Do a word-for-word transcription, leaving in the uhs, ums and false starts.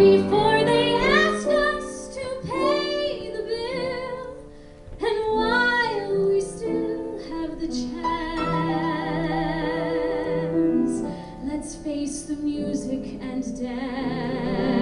before they ask us to pay the bill. And while we still have the chance, let's face the music and dance.